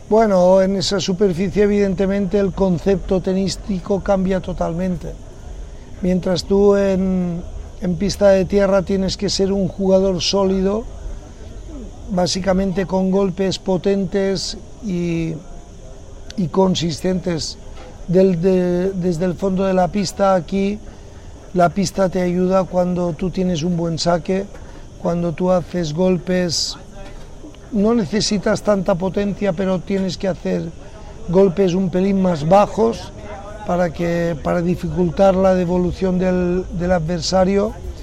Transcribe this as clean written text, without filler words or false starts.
Bueno, en esa superficie evidentemente el concepto tenístico cambia totalmente. Mientras tú en pista de tierra tienes que ser un jugador sólido, básicamente con golpes potentes y consistentes desde el fondo de la pista. Aquí la pista te ayuda cuando tú tienes un buen saque, cuando tú haces golpes, no necesitas tanta potencia, pero tienes que hacer golpes un pelín más bajos para dificultar la devolución del adversario.